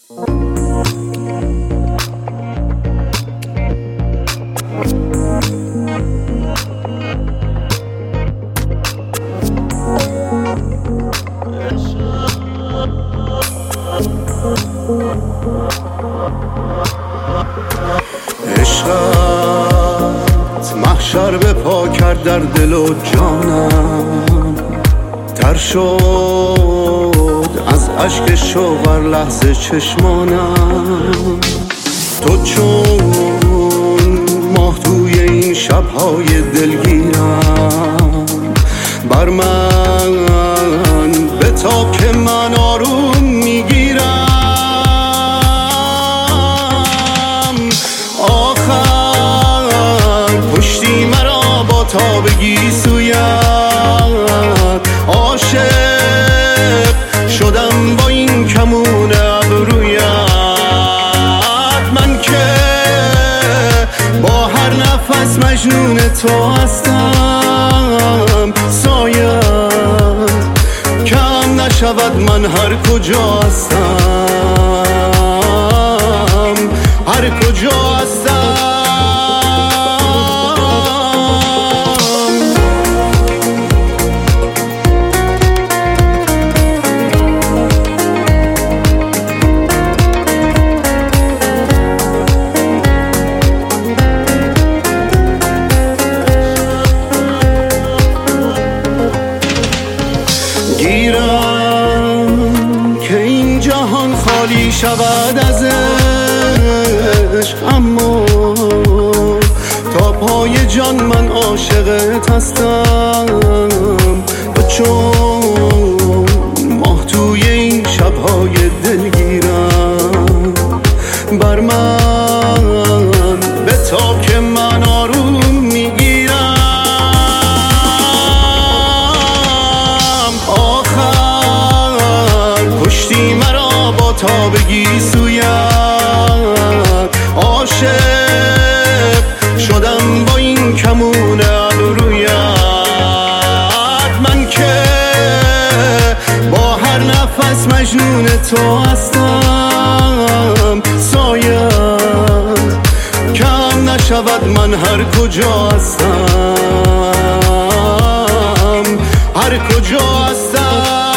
عشقت محشر به پا کرد در دل و جانم، تر شد از اشک شوق لحظه چشمانم. تو چون ماه توی این شبهای دلگیرم، بر من بتاب که من آروم میگیرم. آخر پشتی مرا با تابگی سویت، عاشق شدم با این کمون ابرویت. من که با هر نفس مجنون تو هستم، سایت کم نشود من هر کجا هستم، هر کجا هستم. گیرم که این جهان خالی شود از عشق، اما تا پای جان من عاشقت هستم. و چون ماه توی این شبهای دلگیرم، بر من بتاب که من آروم میگیرم. آخر پشتی مرا با تابگی سویت، عاشق شدم با این کمون ابرویت. من که با هر نفس مجنون تو هستم، سایت کم نشود من هر کجا هستم، هر کجا هستم.